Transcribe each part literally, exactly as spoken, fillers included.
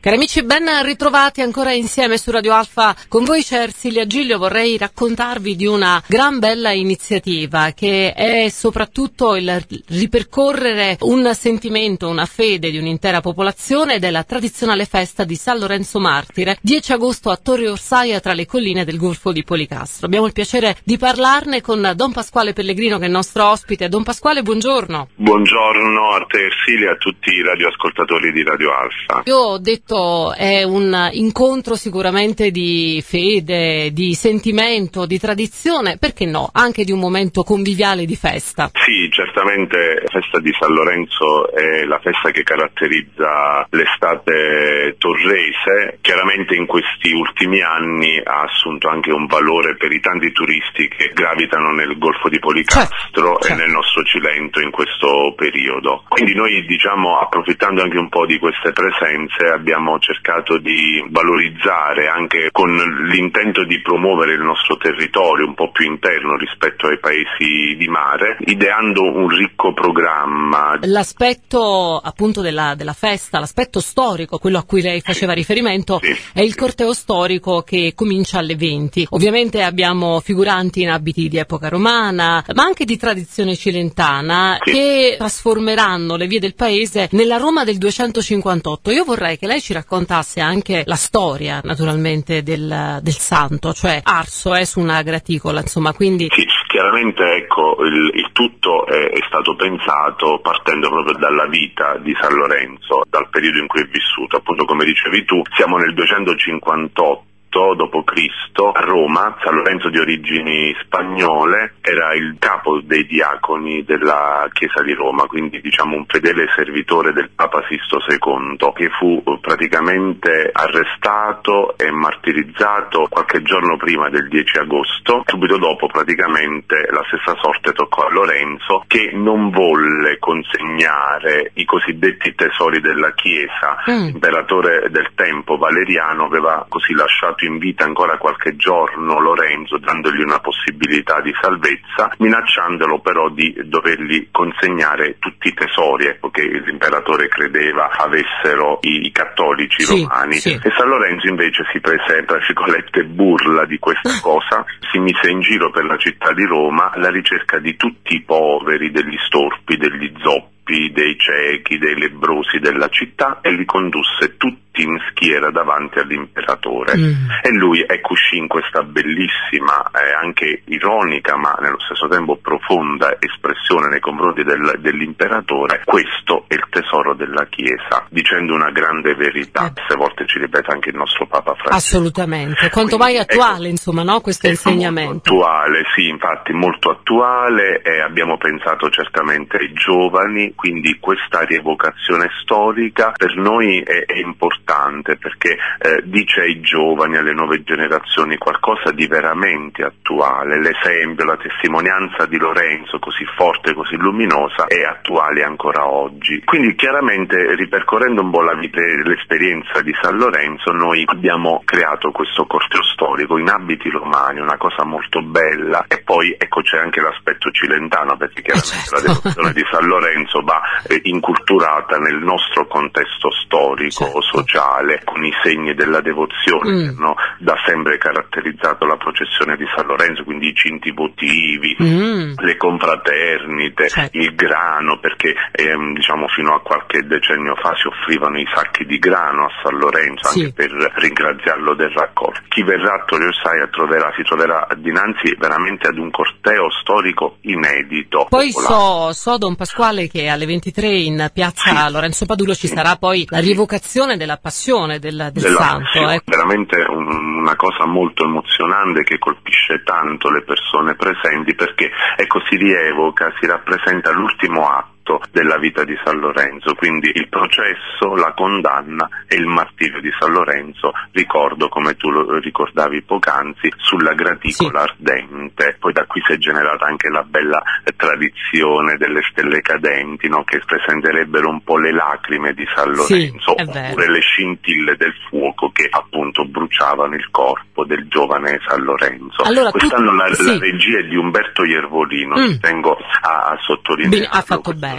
Cari amici, ben ritrovati ancora insieme su Radio Alfa. Con voi c'è Ersilia Giglio. Vorrei raccontarvi di una gran bella iniziativa che è soprattutto il ripercorrere un sentimento, una fede di un'intera popolazione ed è la tradizionale festa di San Lorenzo Martire, dieci agosto a Torre Orsaia tra le colline del Golfo di Policastro. Abbiamo il piacere di parlarne con Don Pasquale Pellegrino, che è il nostro ospite. Don Pasquale, buongiorno. Buongiorno a te Ersilia e a tutti i radioascoltatori di Radio Alfa. Io ho detto è un incontro sicuramente di fede, di sentimento, di tradizione, perché no, anche di un momento conviviale di festa. Sì, certamente la festa di San Lorenzo è la festa che caratterizza l'estate torrese. Chiaramente in questi ultimi anni ha assunto anche un valore per i tanti turisti che gravitano nel Golfo di Policastro certo, e certo. nel nostro Cilento in questo periodo. Quindi noi, diciamo, approfittando anche un po' di queste presenze, abbiamo cercato di valorizzare anche con l'intento di promuovere il nostro territorio un po' più interno rispetto ai paesi di mare, ideando un ricco programma. L'aspetto appunto della, della festa, l'aspetto storico, quello a cui lei faceva sì. riferimento, sì. è il corteo storico che comincia alle venti. Ovviamente abbiamo figuranti in abiti di epoca romana, ma anche di tradizione cilentana, sì. che trasformeranno le vie del paese nella Roma del duecentocinquantotto. Io vorrei che lei ci raccontasse anche la storia, naturalmente, del, del santo, cioè arso è su una graticola, insomma, quindi... Sì, chiaramente, ecco, il, il tutto è, è stato pensato partendo proprio dalla vita di San Lorenzo, dal periodo in cui è vissuto. Appunto, come dicevi tu, siamo nel duecentocinquantotto dopo Cristo a Roma. San Lorenzo, di origini spagnole, era il capo dei diaconi della Chiesa di Roma, quindi diciamo un fedele servitore del Papa Sisto secondo, che fu praticamente arrestato e martirizzato qualche giorno prima del dieci agosto. Subito dopo praticamente la stessa sorte toccò a Lorenzo, che non volle consegnare i cosiddetti tesori della Chiesa. Mm. L'imperatore del tempo, Valeriano, aveva così lasciato in vita ancora qualche giorno Lorenzo, dandogli una possibilità di salvezza, minacciandolo però di dovergli consegnare tutti i tesori, ecco, che l'imperatore credeva avessero i, i cattolici sì, romani. Sì. E San Lorenzo invece si prese, tra virgolette, burla di questa cosa, si mise in giro per la città di Roma alla ricerca di tutti i poveri, degli storpi, degli zoppi, dei ciechi, dei lebbrosi della città, e li condusse tutti in schiera davanti all'imperatore. Mm. E lui, ecco, uscì in questa bellissima, eh, anche ironica ma nello stesso tempo profonda espressione nei confronti del, dell'imperatore: questo è il tesoro della Chiesa, dicendo una grande verità. Eh. Queste volte ci ripete anche il nostro Papa Francesco. Assolutamente, quanto Quindi, mai attuale, ecco, insomma, no? Questo insegnamento. Molto attuale, sì, infatti molto attuale, e abbiamo pensato certamente ai giovani, quindi questa rievocazione storica per noi è, è importante, perché eh, dice ai giovani, alle nuove generazioni, qualcosa di veramente attuale. L'esempio, la testimonianza di Lorenzo, così forte, così luminosa, è attuale ancora oggi. Quindi chiaramente, ripercorrendo un po' la vita, l'esperienza di San Lorenzo, noi abbiamo creato questo corteo storico in abiti romani, una cosa molto bella. E poi, ecco, c'è anche l'aspetto cilentano, perché chiaramente eh certo. la devozione di San Lorenzo va eh, inculturata nel nostro contesto storico, certo. sociale, con i segni della devozione mm. che hanno da sempre caratterizzato la processione di San Lorenzo, quindi i cinti votivi, mm. le confraternite, certo. il grano, perché ehm, diciamo fino a qualche decennio fa si offrivano i sacchi di grano a San Lorenzo, sì. anche per ringraziarlo del raccolto. Chi verrà a Torre Orsaia troverà, si troverà dinanzi veramente ad un corteo storico inedito. Poi so, so Don Pasquale che alle ventitré in piazza sì. Lorenzo Padulo ci sarà poi la rievocazione della passione del, del della santo. Passione. Eh. Veramente un, una cosa molto emozionante che colpisce tanto le persone presenti, perché ecco, si rievoca, si rappresenta l'ultimo atto della vita di San Lorenzo, quindi il processo, la condanna e il martirio di San Lorenzo, ricordo, come tu lo ricordavi poc'anzi, sulla graticola sì. ardente. Poi da qui si è generata anche la bella tradizione delle stelle cadenti, no? Che presenterebbero un po' le lacrime di San Lorenzo, sì, oppure le scintille del fuoco che appunto bruciavano il corpo del giovane San Lorenzo. Allora, Quest'anno tu... la, sì. la regia è di Umberto Iervolino, mm. ci tengo a, a sottolineare. Ha fatto bene.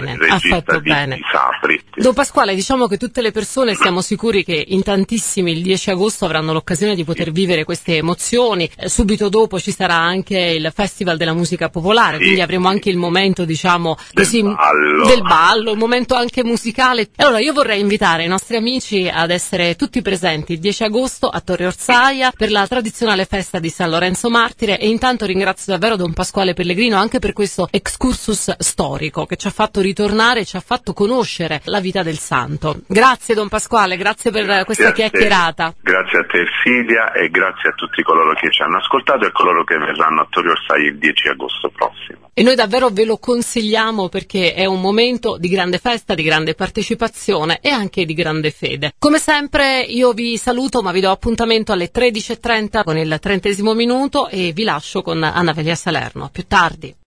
bene, ha fatto di, bene. Di Sapri. Don Pasquale, diciamo che tutte le persone siamo sicuri che in tantissimi il dieci agosto avranno l'occasione di poter vivere queste emozioni. Eh, subito dopo ci sarà anche il Festival della Musica Popolare, sì, quindi avremo anche il momento, diciamo, del così ballo. del ballo, un momento anche musicale. Allora io vorrei invitare i nostri amici ad essere tutti presenti il dieci agosto a Torre Orsaia per la tradizionale festa di San Lorenzo Martire, e intanto ringrazio davvero Don Pasquale Pellegrino anche per questo excursus storico che ci ha fatto ritornare, ci ha fatto conoscere la vita del santo. Grazie Don Pasquale, grazie per grazie questa chiacchierata. Grazie a te Silvia, e grazie a tutti coloro che ci hanno ascoltato e coloro che verranno a Torre Orsaia il dieci agosto prossimo. E noi davvero ve lo consigliamo perché è un momento di grande festa, di grande partecipazione e anche di grande fede. Come sempre io vi saluto, ma vi do appuntamento alle tredici e trenta con il trentesimo minuto e vi lascio con Anna Velia Salerno. A più tardi.